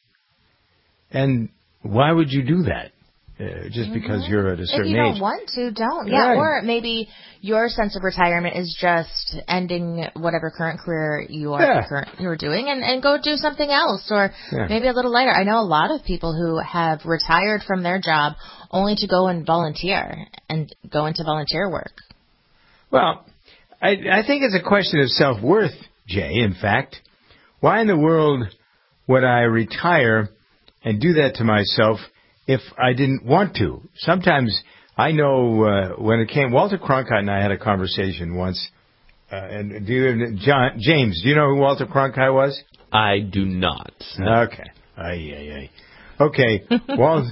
And why would you do that? Uh, just mm-hmm. because you're at a certain age. If you don't age. want to, don't. Yeah, right. Or maybe your sense of retirement is just ending whatever current career you are yeah. current, you're doing and, and go do something else, or yeah. maybe a little lighter. I know a lot of people who have retired from their job only to go and volunteer and go into volunteer work. Well, I, I think it's a question of self-worth, Jay, in fact. Why in the world would I retire and do that to myself if I didn't want to? Sometimes I know uh, when it came, Walter Cronkite and I had a conversation once. Uh, and do you, John, James, do you know who Walter Cronkite was? I do not. Okay. Aye, aye, aye. Okay. Walt.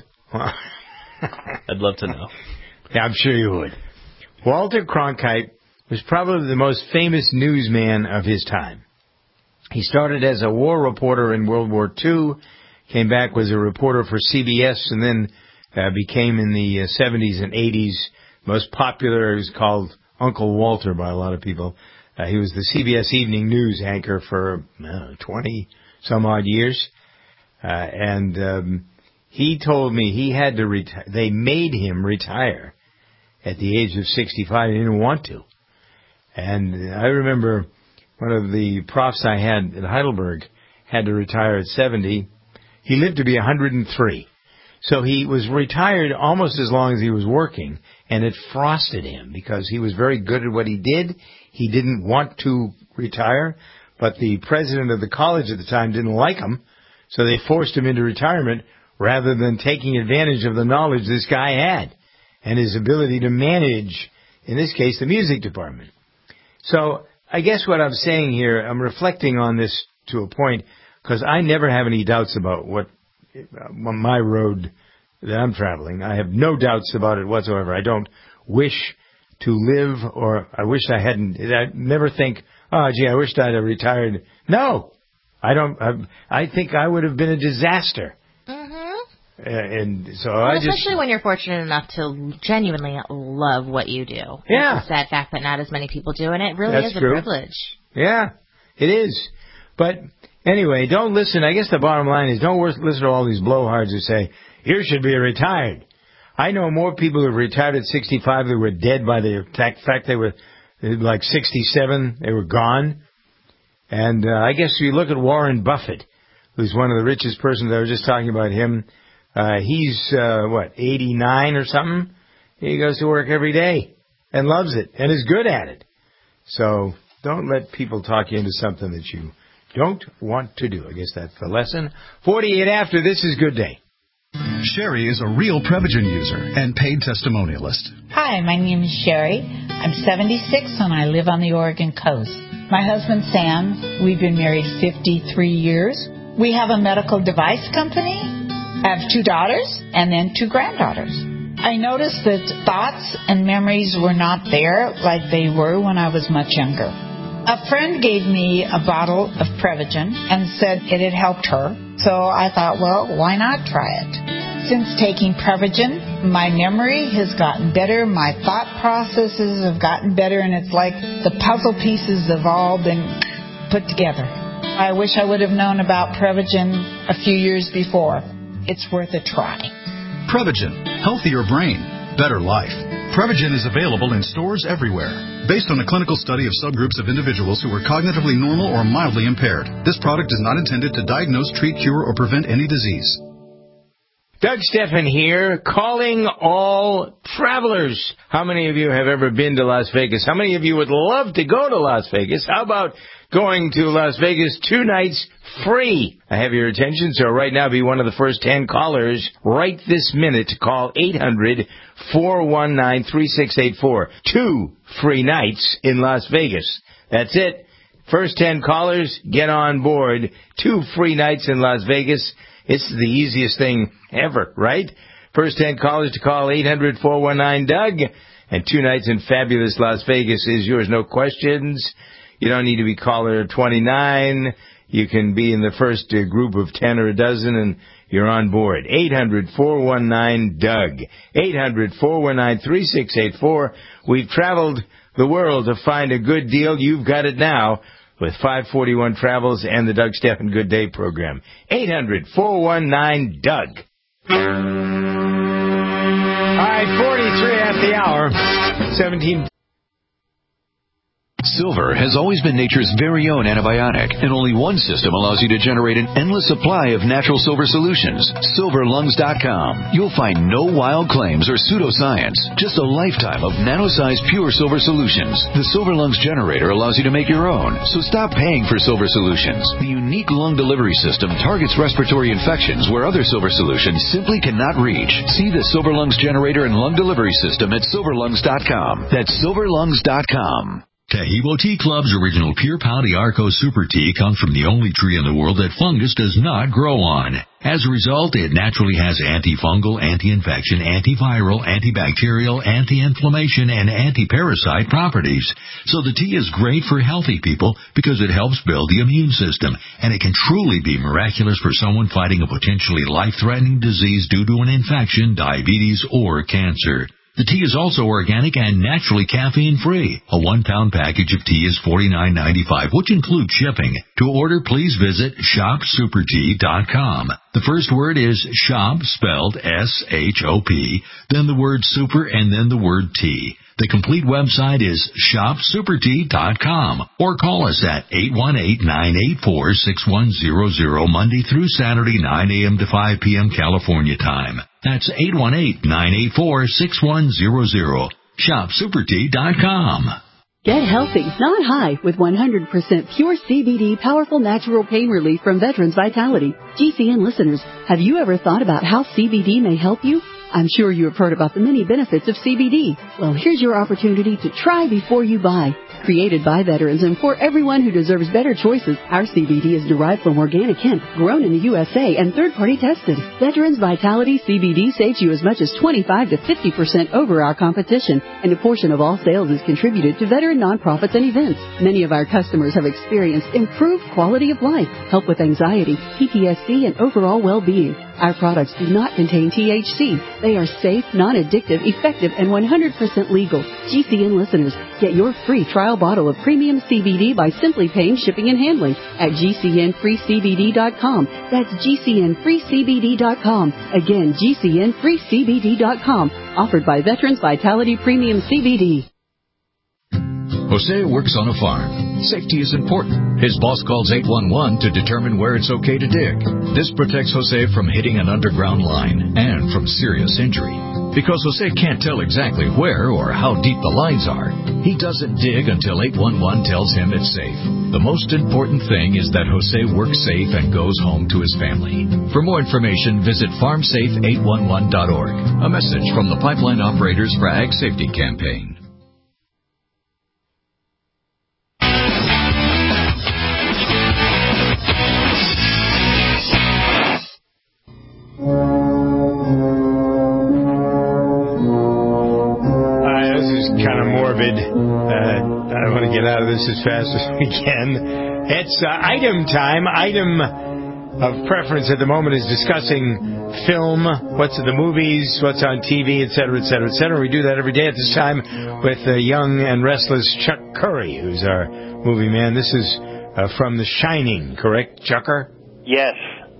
I'd love to know. Yeah, I'm sure you would. Walter Cronkite was probably the most famous newsman of his time. He started as a war reporter in World War Two, came back, was a reporter for C B S, and then uh, became in the uh, seventies and eighties most popular. He was called Uncle Walter by a lot of people. Uh, he was the C B S Evening News anchor for uh, twenty some odd years. Uh, and um, he told me he had to retire. They made him retire at the age of sixty-five. He didn't want to. And I remember one of the profs I had at Heidelberg had to retire at seventy. He lived to be one hundred three. So he was retired almost as long as he was working, and it frosted him because he was very good at what he did. He didn't want to retire, but the president of the college at the time didn't like him, so they forced him into retirement rather than taking advantage of the knowledge this guy had and his ability to manage, in this case, the music department. So I guess what I'm saying here, I'm reflecting on this to a point, because I never have any doubts about what my road that I'm traveling. I have no doubts about it whatsoever. I don't wish to live, or I wish I hadn't. I never think, oh, gee, I wished I'd have retired. No, I don't. I, I think I would have been a disaster. Mm-hmm. Uh, and so well, I especially just, when you're fortunate enough to genuinely love what you do. Yeah. It's a sad fact that not as many people do, and it really That's is a true. privilege. Yeah, it is. But anyway, don't listen. I guess the bottom line is don't listen to all these blowhards who say, you should be retired. I know more people who retired at sixty-five that were dead by the fact they were like sixty-seven. They were gone. And uh, I guess you look at Warren Buffett, who's one of the richest persons. I was just talking about him. Uh, he's, uh, what, eighty-nine or something? He goes to work every day and loves it and is good at it. So don't let people talk you into something that you don't want to do. I guess that's the lesson. forty-eight after. This is Good Day. Sherry is a real Prevagen user and paid testimonialist. Hi, my name is Sherry. I'm seventy-six and I live on the Oregon coast. My husband Sam, we've been married fifty-three years. We have a medical device company. I have two daughters and then two granddaughters. I noticed that thoughts and memories were not there like they were when I was much younger. A friend gave me a bottle of Prevagen and said it had helped her. So I thought, well, why not try it? Since taking Prevagen, my memory has gotten better, my thought processes have gotten better, and it's like the puzzle pieces have all been put together. I wish I would have known about Prevagen a few years before. It's worth a try. Prevagen. Healthier brain. Better life. Prevagen is available in stores everywhere. Based on a clinical study of subgroups of individuals who were cognitively normal or mildly impaired, this product is not intended to diagnose, treat, cure, or prevent any disease. Doug Stephan here, calling all travelers. How many of you have ever been to Las Vegas? How many of you would love to go to Las Vegas? How about going to Las Vegas two nights free? I have your attention, so right now be one of the first ten callers right this minute to call eight hundred, four one nine, three six eight four. Two free nights in Las Vegas. That's it. First ten callers, get on board. Two free nights in Las Vegas. It's the easiest thing ever, right? First ten callers to call eight hundred, four one nine, Doug. And two nights in fabulous Las Vegas is yours. No questions. You don't need to be caller twenty-nine. You can be in the first uh, group of ten or a dozen, and you're on board. eight hundred, four one nine, Doug. eight hundred, four one nine, three six eight four. We've traveled the world to find a good deal. You've got it now with five forty-one Travels and the Doug Stephan Good Day program. eight hundred, four one nine, Doug. All right, forty-three at the hour. seventeen. Silver has always been nature's very own antibiotic, and only one system allows you to generate an endless supply of natural silver solutions. silver lungs dot com. You'll find no wild claims or pseudoscience, just a lifetime of nano-sized pure silver solutions. The Silver Lungs generator allows you to make your own, so stop paying for silver solutions. The unique lung delivery system targets respiratory infections where other silver solutions simply cannot reach. See the Silver Lungs generator and lung delivery system at silver lungs dot com. That's silver lungs dot com. Tahibo Tea Club's original Pure Pau Arco Super Tea comes from the only tree in the world that fungus does not grow on. As a result, it naturally has antifungal, anti-infection, antiviral, antibacterial, anti-inflammation, and anti-parasite properties. So the tea is great for healthy people because it helps build the immune system, and it can truly be miraculous for someone fighting a potentially life-threatening disease due to an infection, diabetes, or cancer. The tea is also organic and naturally caffeine-free. A one-pound package of tea is forty-nine ninety-five, which includes shipping. To order, please visit shop super tea dot com. The first word is shop, spelled S H O P, then the word super, and then the word tea. The complete website is shop super tea dot com, or call us at eight one eight, nine eight four, six one zero zero Monday through Saturday, nine a.m. to five p.m. California time. That's eight one eight, nine eight four, six one zero zero. shop super tea dot com. Get healthy, not high, with one hundred percent pure C B D powerful natural pain relief from Veterans Vitality. G C N listeners, have you ever thought about how C B D may help you? I'm sure you have heard about the many benefits of C B D. Well, here's your opportunity to try before you buy. Created by veterans and for everyone who deserves better choices, our C B D is derived from organic hemp, grown in the U S A and third-party tested. Veterans Vitality C B D saves you as much as twenty-five to fifty percent over our competition, and a portion of all sales is contributed to veteran nonprofits and events. Many of our customers have experienced improved quality of life, help with anxiety, P T S D, and overall well-being. Our products do not contain T H C. They are safe, non-addictive, effective, and one hundred percent legal. G C N listeners, get your free trial bottle of premium C B D by simply paying shipping and handling at G C N free C B D dot com. That's G C N free C B D dot com. Again, G C N free C B D dot com. Offered by Veterans Vitality Premium C B D. Jose works on a farm. Safety is important. His boss calls eight one one to determine where it's okay to dig. This protects Jose from hitting an underground line and from serious injury. Because Jose can't tell exactly where or how deep the lines are, he doesn't dig until eight one one tells him it's safe. The most important thing is that Jose works safe and goes home to his family. For more information, visit farm safe eight one one dot org. A message from the Pipeline Operators for Ag Safety Campaign. Kind of morbid. Uh, I want to get out of this as fast as we can. It's uh, item time. Item of preference at the moment is discussing film, what's in the movies, what's on T V, et cetera, et cetera, et cetera. We do that every day at this time with uh, young and restless Chuck Curry, who's our movie man. This is uh, from The Shining, correct, Chucker? Yes.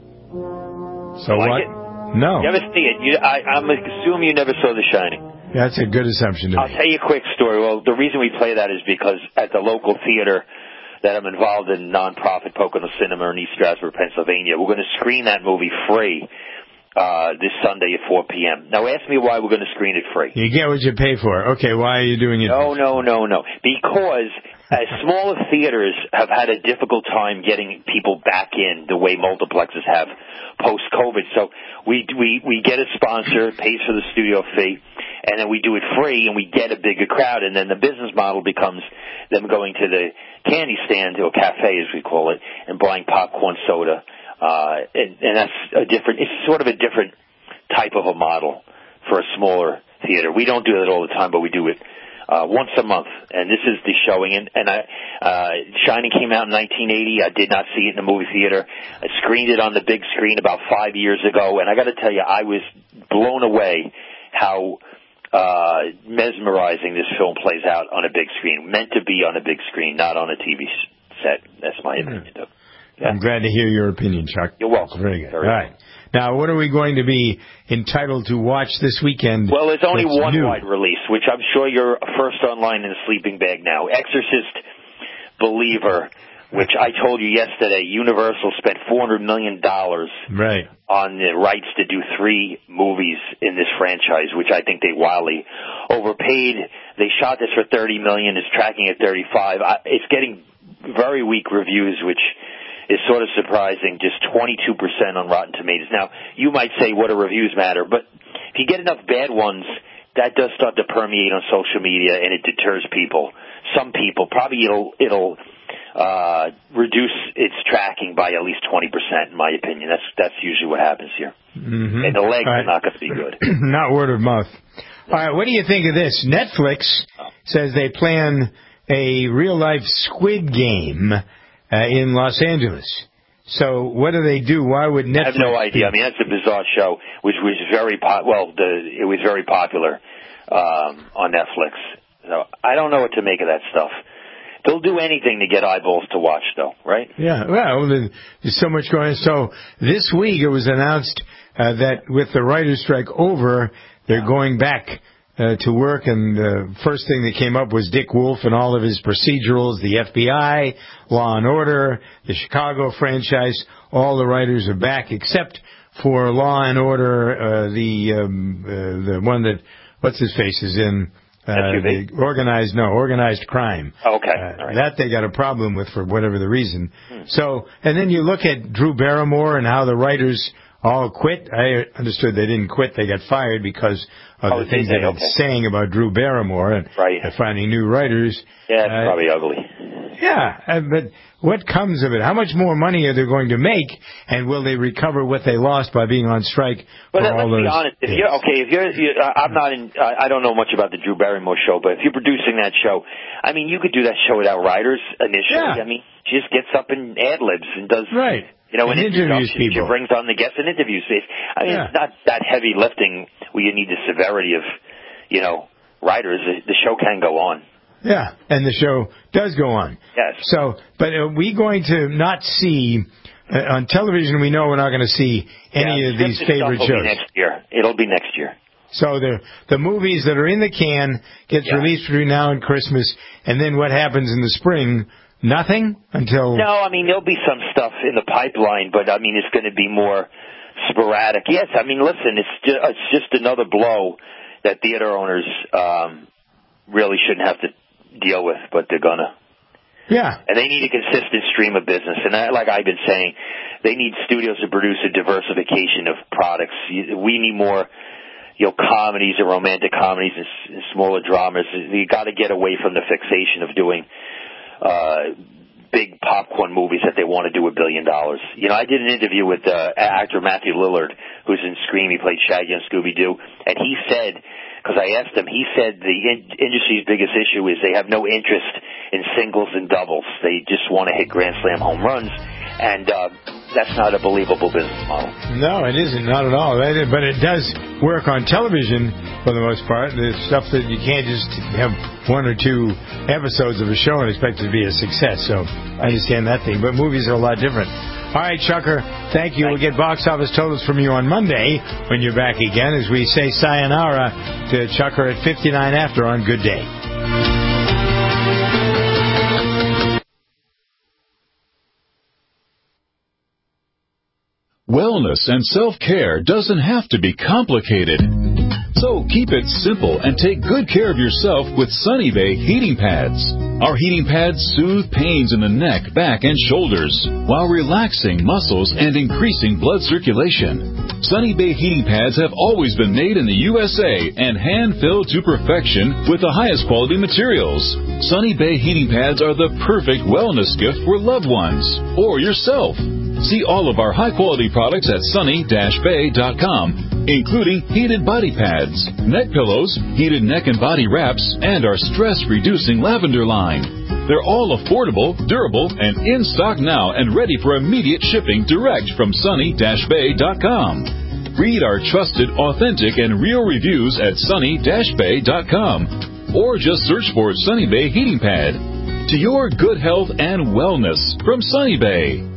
So like what? It? No. You never see it. You, I, I'm assuming you never saw The Shining. That's a good assumption to I'll me. tell you a quick story. Well, the reason we play that is because at the local theater that I'm involved in, nonprofit Pocono Cinema in East Stroudsburg, Pennsylvania, we're going to screen that movie free uh this Sunday at four p.m. Now, ask me why we're going to screen it free. You get what you pay for. Okay, why are you doing it? No, no, no, no. Because as smaller theaters have had a difficult time getting people back in the way multiplexes have post-COVID. So we we we get a sponsor, pays for the studio fee, and then we do it free, and we get a bigger crowd. And then the business model becomes them going to the candy stand, or cafe as we call it, and buying popcorn soda. Uh, and, and that's a different, it's sort of a different type of a model for a smaller theater. We don't do that all the time, but we do it uh, once a month. And this is the showing. And, and I, uh, Shining came out in nineteen eighty. I did not see it in the movie theater. I screened it on the big screen about five years ago. And I got to tell you, I was blown away how uh, mesmerizing this film plays out on a big screen. Meant to be on a big screen, not on a T V set. That's my opinion, though. Yeah. I'm glad to hear your opinion, Chuck. You're welcome. Very good. Very All right. Now, what are we going to be entitled to watch this weekend? Well, there's only one new? wide release, which I'm sure you're first online in the sleeping bag now. Exorcist Believer, which I told you yesterday, Universal spent four hundred million dollars right. on the rights to do three movies in this franchise, which I think they wildly overpaid. They shot this for thirty million dollars. It's tracking at thirty-five. It's getting very weak reviews, which is sort of surprising, just twenty-two percent on Rotten Tomatoes. Now, you might say, what do reviews matter? But if you get enough bad ones, that does start to permeate on social media, and it deters people. Some people, probably it'll it'll uh, reduce its tracking by at least twenty percent, in my opinion. That's that's usually what happens here. Mm-hmm. And the legs right. are not going to be good. Not word of mouth. All right, what do you think of this? Netflix says they plan a real-life Squid Game uh, in Los Angeles. So what do they do? Why would Netflix... I have no idea. I mean, that's a bizarre show, which was very po- well. The, it was very popular um, on Netflix. So I don't know what to make of that stuff. They'll do anything to get eyeballs to watch, though, right? Yeah. Well, there's so much going on. So this week it was announced uh, that with the writer's strike over, they're going back uh, to work, and the first thing that came up was Dick Wolf and all of his procedurals, the F B I, Law and Order, the Chicago franchise. All the writers are back except for Law and Order, uh, the um, uh, the one that what's his face is in. Uh, the organized, no, organized crime. Okay. Uh, right. That they got a problem with for whatever the reason. Hmm. So, and then you look at Drew Barrymore and how the writers all quit. I understood they didn't quit. They got fired because of oh, the things they, they were okay. saying about Drew Barrymore and right. finding new writers. Yeah, it's uh, probably ugly. Yeah, uh, but what comes of it? How much more money are they going to make, and will they recover what they lost by being on strike? But for let's all be those honest. If days? you're okay, if you're, you're, I'm not in. I don't know much about the Drew Barrymore show, but if you're producing that show, I mean, you could do that show without writers initially. Yeah. I mean, she just gets up and ad libs and does right. You know, and an interviews introduction. people. She brings on the guests and interviews. I mean, Yeah. it's not that heavy lifting where you need the severity of, you know, writers. The show can go on. Yeah, and the show does go on. Yes. So, but are we going to not see, uh, on television we know we're not going to see any yeah, of these scripted favorite stuff will shows. Be next year. It'll be next year. So the the movies that are in the can gets Yeah. released between now and Christmas, and then what happens in the spring? Nothing until... No, I mean, there'll be some stuff in the pipeline, but, I mean, it's going to be more sporadic. Yes, I mean, listen, it's just, it's just another blow that theater owners um, really shouldn't have to deal with, but they're going to. Yeah. And they need a consistent stream of business. And that, like I've been saying, they need studios to produce a diversification of products. We need more, you know, comedies or romantic comedies and, and smaller dramas. You got to get away from the fixation of doing uh big popcorn movies that they want to do a billion dollars. You know, I did an interview with uh, actor Matthew Lillard, who's in Scream. He played Shaggy on Scooby-Doo. And he said, because I asked him, he said the in- industry's biggest issue is they have no interest in singles and doubles. They just want to hit grand slam home runs. And uh, that's not a believable business model. No, it isn't, not at all. But it does work on television for the most part. There's stuff that you can't just have one or two episodes of a show and expect it to be a success. So I understand that thing. But movies are a lot different. All right, Chucker, thank you. We'll get box office totals from you on Monday when you're back again as we say sayonara to Chucker at fifty-nine after on Good Day. Wellness and self-care doesn't have to be complicated. So keep it simple and take good care of yourself with Sunny Bay heating pads. Our heating pads soothe pains in the neck, back, and shoulders while relaxing muscles and increasing blood circulation. Sunny Bay heating pads have always been made in the U S A and hand-filled to perfection with the highest quality materials. Sunny Bay heating pads are the perfect wellness gift for loved ones or yourself. See all of our high-quality products at sunny dash bay dot com, including heated body pads, neck pillows, heated neck and body wraps, and our stress-reducing lavender line. They're all affordable, durable, and in stock now and ready for immediate shipping direct from sunny dash bay dot com. Read our trusted, authentic, and real reviews at sunny dash bay dot com or just search for Sunny Bay Heating Pad. To your good health and wellness from Sunny Bay.